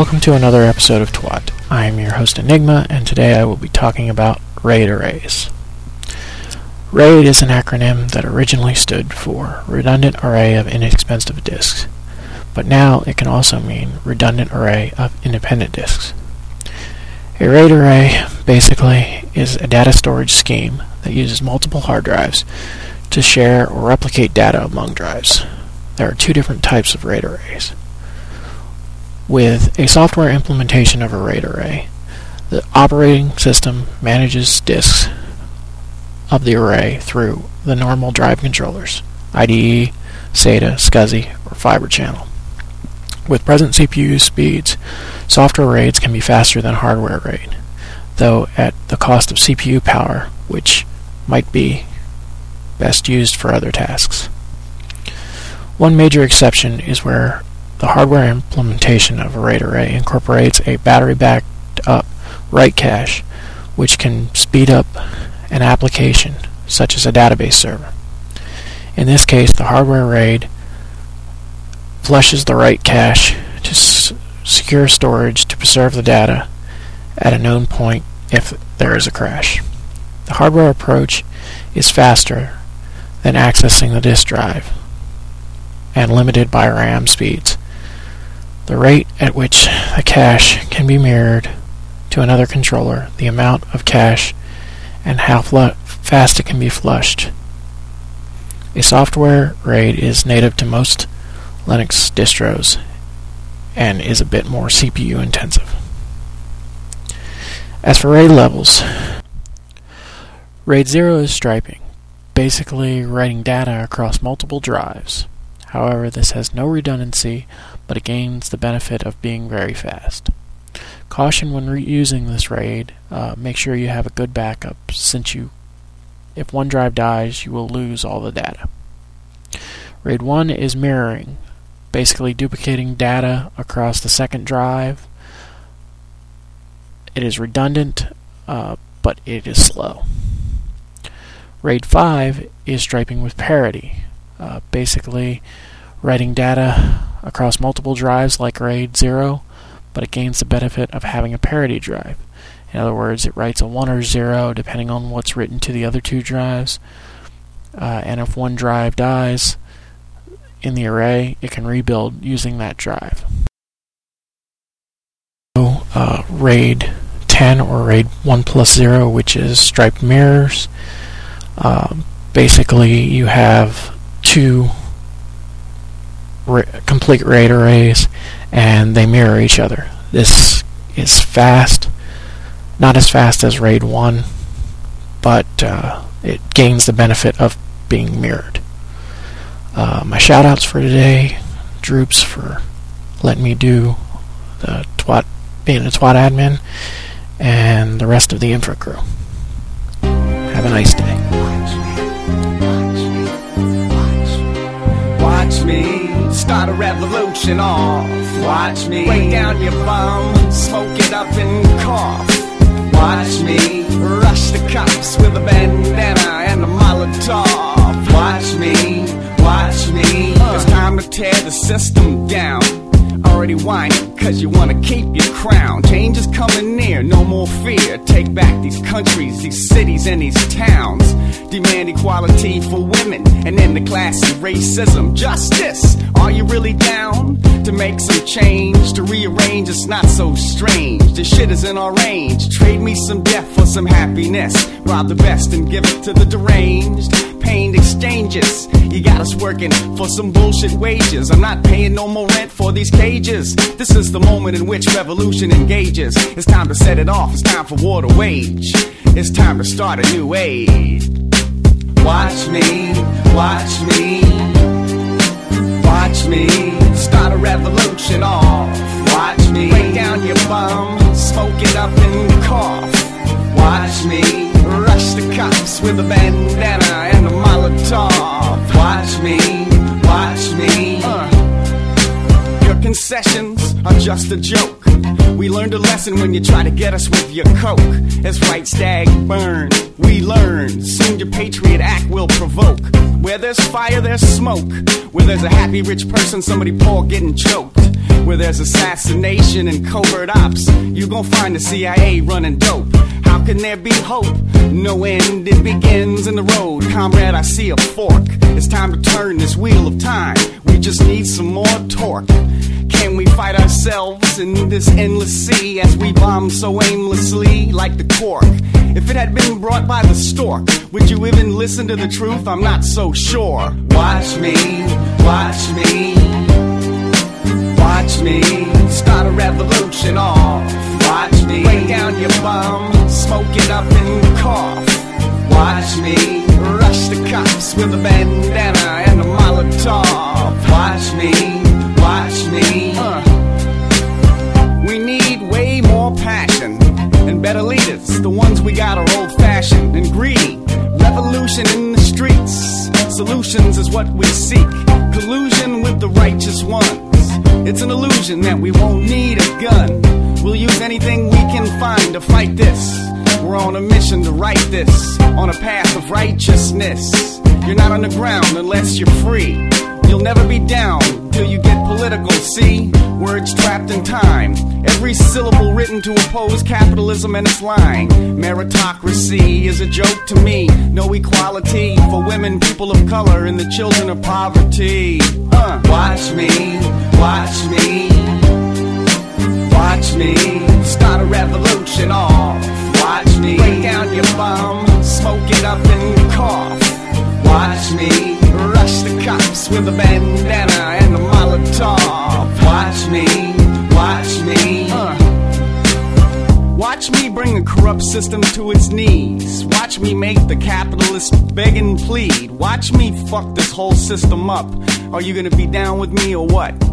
Welcome to another episode of TWAT. I am your host Enigma, and today I will be talking about RAID arrays. RAID is an acronym that originally stood for Redundant Array of Inexpensive Disks, but now it can also mean Redundant Array of Independent Disks. A RAID array basically is a data storage scheme that uses multiple hard drives to share or replicate data among drives. There are two different types of RAID arrays. With a software implementation of a RAID array, the operating system manages disks of the array through the normal drive controllers, IDE, SATA, SCSI, or Fibre Channel. With present CPU speeds, software RAIDs can be faster than hardware RAID, though at the cost of CPU power, which might be best used for other tasks. One major exception is where the hardware implementation of a RAID array incorporates a battery-backed up write cache, which can speed up an application, such as a database server. In this case, the hardware RAID flushes the write cache to secure storage to preserve the data at a known point if there is a crash. The hardware approach is faster than accessing the disk drive and limited by RAM speeds. The rate at which the cache can be mirrored to another controller, the amount of cache, and how fast it can be flushed. A software RAID is native to most Linux distros and is a bit more CPU intensive. As for RAID levels, RAID 0 is striping, basically writing data across multiple drives. However, this has no redundancy, but it gains the benefit of being very fast. Caution when using this RAID, make sure you have a good backup, since if one drive dies, you will lose all the data. RAID 1 is mirroring, basically duplicating data across the second drive. It is redundant, but it is slow. RAID 5 is striping with parity, basically writing data across multiple drives like RAID 0, but it gains the benefit of having a parity drive. In other words, it writes a 1 or 0 depending on what's written to the other two drives, and if one drive dies in the array, it can rebuild using that drive. So, RAID 10 or RAID 1+0, which is striped mirrors. Basically, you have two complete RAID arrays, and they mirror each other. This is fast, not as fast as RAID 1, but it gains the benefit of being mirrored. My shoutouts for today: Droops for letting me do the TWAT, being a TWAT admin, and the rest of the infra crew. Have a nice day. Watch me start a revolution off. Watch me break down your bum, smoke it up and cough. Watch me rush the cops with a bandana and a Molotov. Watch me, it's time to tear the system down. Already whining cause you wanna keep your crown. Change is coming near, no more fear. Take back these countries, these cities and these towns. Demand equality for women and end the class of racism. Justice, are you really down to make some change? To rearrange, it's not so strange. This shit is in our range. Trade me some death for some happiness. Rob the best and give it to the deranged. Pained exchanges, you got us working for some bullshit wages. I'm not paying no more rent for these cages. This is the moment in which revolution engages. It's time to set it off, it's time for war to wage. It's time to start a new age. Watch me, watch me, watch me start a revolution off. Watch me break down your bum, smoke it up and cough. Watch me rush the cops with a bandana and a Molotov. Watch me, your concessions are just a joke. We learned a lesson when you try to get us with your coke. It's right, stag, burn. We learn. Soon your patriot act will provoke. Where there's fire, there's smoke. Where there's a happy rich person, somebody poor getting choked. Where there's assassination and covert ops, you gon' find the CIA running dope. How can there be hope? No end, it begins in the road. Comrade, I see a fork. It's time to turn this wheel of time. We just need some more torque. Can we fight ourselves in this endless sea as we bomb so aimlessly like the cork? If it had been brought by the stork, would you even listen to the truth? I'm not so sure. Watch me, watch me, watch me start a revolution off. Watch me break down your bum, smoke it up and cough. Watch me rush the cops with a bandana and a Molotov. Watch me, watch me. We need way more passion and better leaders. The ones we got are old-fashioned and greedy. Revolution in the streets, solutions is what we seek. Collusion with the righteous ones. It's an illusion that we won't need a gun. We'll use anything we can find to fight this. We're on a mission to right this, on a path of righteousness. You're not on the ground unless you're free. You'll never be down till you get political, see? Words trapped in time, every syllable written to oppose capitalism and its lying. Meritocracy is a joke to me. No equality for women, people of color, and the children of poverty. Watch me, watch me, watch me start a revolution off. Watch me break down your bum, smoke it up and cough. Watch me rush the cops with a bandana and a Molotov. Watch me, watch me. Watch me bring the corrupt system to its knees. Watch me make the capitalists beg and plead. Watch me fuck this whole system up. Are you gonna be down with me or what?